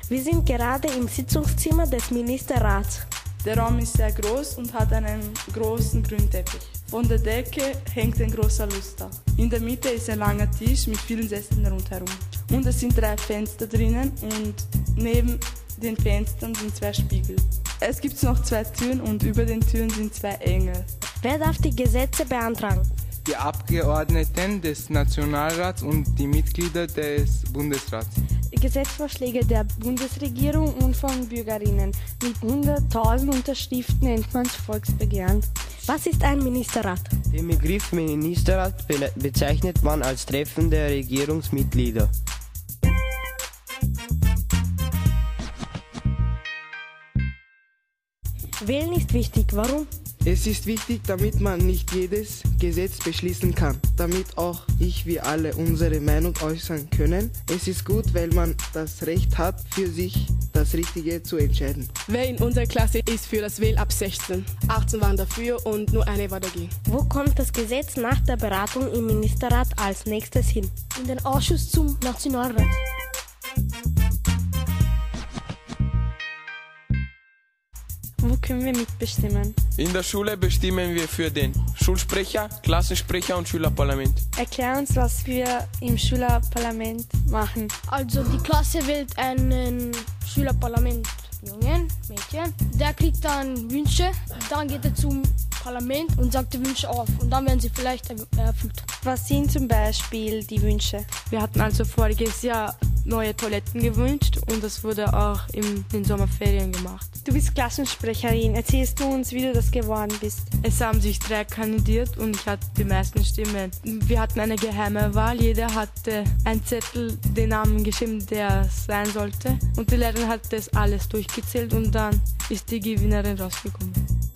Wir sind gerade im Sitzungszimmer des Ministerrats. Der Raum ist sehr groß und hat einen großen grünen Teppich. Von der Decke hängt ein großer Luster. In der Mitte ist ein langer Tisch mit vielen Sesseln rundherum. Und es sind 3 Fenster drinnen und neben den Fenstern sind 2 Spiegel. Es gibt noch 2 Türen und über den Türen sind 2 Engel. Wer darf die Gesetze beantragen? Die Abgeordneten des Nationalrats und die Mitglieder des Bundesrats. Gesetzvorschläge der Bundesregierung und von Bürgerinnen. Mit 100.000 Unterschriften nennt man es Volksbegehren. Was ist ein Ministerrat? Den Begriff Ministerrat bezeichnet man als Treffen der Regierungsmitglieder. Wählen ist wichtig. Warum? Es ist wichtig, damit man nicht jedes Gesetz beschließen kann, damit auch ich wie alle unsere Meinung äußern können. Es ist gut, weil man das Recht hat, für sich das Richtige zu entscheiden. Wer in unserer Klasse ist für das Wählen ab 16? 18 waren dafür und nur eine war dagegen. Wo kommt das Gesetz nach der Beratung im Ministerrat als nächstes hin? In den Ausschuss zum Nationalrat. Wo können wir mitbestimmen? In der Schule bestimmen wir für den Schulsprecher, Klassensprecher und Schülerparlament. Erklär uns, was wir im Schülerparlament machen. Also die Klasse wählt einen Schülerparlament. Jungen, Mädchen. Der kriegt dann Wünsche, dann geht er zum Parlament und sagt die Wünsche auf und dann werden sie vielleicht erfüllt. Was sind zum Beispiel die Wünsche? Wir hatten also voriges Jahr neue Toiletten gewünscht und das wurde auch in den Sommerferien gemacht. Du bist Klassensprecherin. Erzählst du uns, wie du das geworden bist? Es haben sich 3 kandidiert und ich hatte die meisten Stimmen. Wir hatten eine geheime Wahl. Jeder hatte einen Zettel, den Namen geschrieben, der es sein sollte. Und die Lehrerin hat das alles durchgezählt und dann ist die Gewinnerin rausgekommen.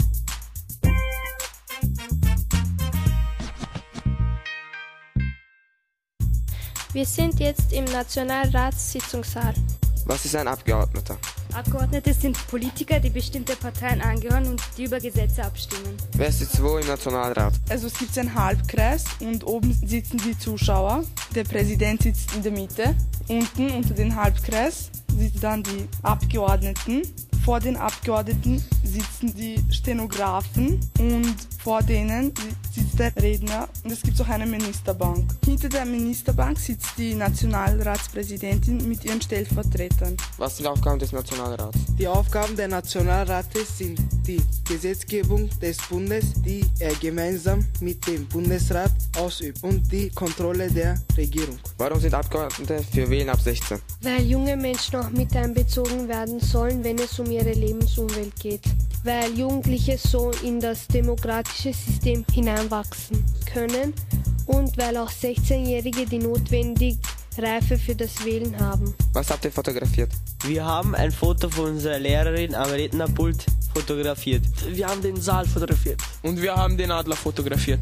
Wir sind jetzt im Nationalratssitzungssaal. Was ist ein Abgeordneter? Abgeordnete sind Politiker, die bestimmte Parteien angehören und die über Gesetze abstimmen. Wer sitzt wo im Nationalrat? Also es gibt einen Halbkreis und oben sitzen die Zuschauer. Der Präsident sitzt in der Mitte. Unten unter dem Halbkreis sitzen dann die Abgeordneten. Vor den Abgeordneten sitzen die Stenografen und vor denen sitzt der Redner und es gibt auch eine Ministerbank. Hinter der Ministerbank sitzt die Nationalratspräsidentin mit ihren Stellvertretern. Was sind die Aufgaben des Nationalrats? Die Aufgaben des Nationalrates sind die Gesetzgebung des Bundes, die er gemeinsam mit dem Bundesrat ausübt und die Kontrolle der Regierung. Warum sind Abgeordnete für Wählen ab 16? Weil junge Menschen auch mit einbezogen werden sollen, wenn es um ihre Lebensumwelt geht. Weil Jugendliche so in das demokratische System hineinwachsen können und weil auch 16-Jährige die notwendige Reife für das Wählen haben. Was habt ihr fotografiert? Wir haben ein Foto von unserer Lehrerin am Rednerpult fotografiert. Wir haben den Saal fotografiert. Und wir haben den Adler fotografiert.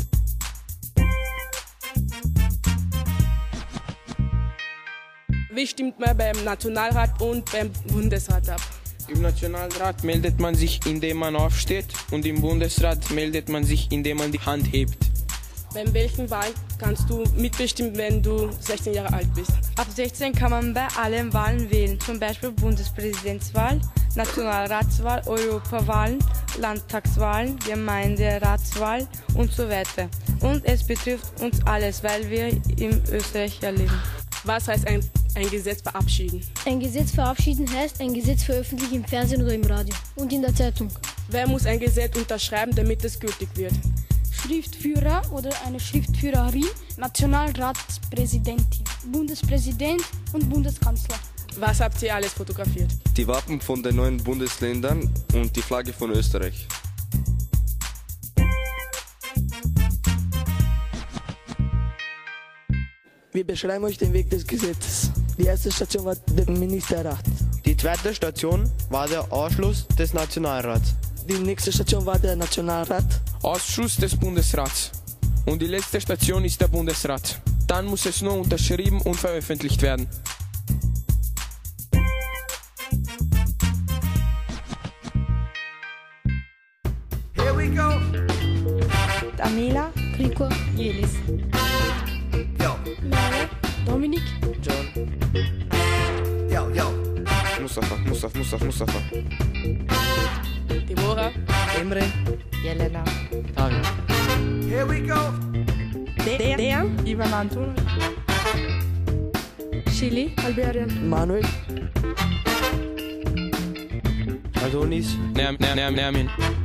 Wie stimmt man beim Nationalrat und beim Bundesrat ab? Im Nationalrat meldet man sich, indem man aufsteht und im Bundesrat meldet man sich, indem man die Hand hebt. Bei welchen Wahlen kannst du mitbestimmen, wenn du 16 Jahre alt bist? Ab 16 kann man bei allen Wahlen wählen, zum Beispiel Bundespräsidentswahl, Nationalratswahl, Europawahlen, Landtagswahlen, Gemeinderatswahl und so weiter. Und es betrifft uns alles, weil wir in Österreich ja leben. Was heißt ein Gesetz verabschieden? Ein Gesetz verabschieden heißt ein Gesetz veröffentlichen im Fernsehen oder im Radio und in der Zeitung. Wer muss ein Gesetz unterschreiben, damit es gültig wird? Schriftführer oder eine Schriftführerin, Nationalratspräsidentin, Bundespräsident und Bundeskanzler. Was habt ihr alles fotografiert? Die Wappen von den 9 Bundesländern und die Flagge von Österreich. Wir beschreiben euch den Weg des Gesetzes. Die erste Station war der Ministerrat. Die zweite Station war der Ausschluss des Nationalrats. Die nächste Station war der Nationalrat. Ausschuss des Bundesrats. Und die letzte Station ist der Bundesrat. Dann muss es nur unterschrieben und veröffentlicht werden. Here we go. Daniela, Rico, Jelis. Yo. Lara, Dominik, John. Yo, yo. Musa. Mustafa. Deborah. Emre. Jelena. David. Here we go. Der. Ivan Anton. Chili. Alberien. Manuel. Adonis. Nermin.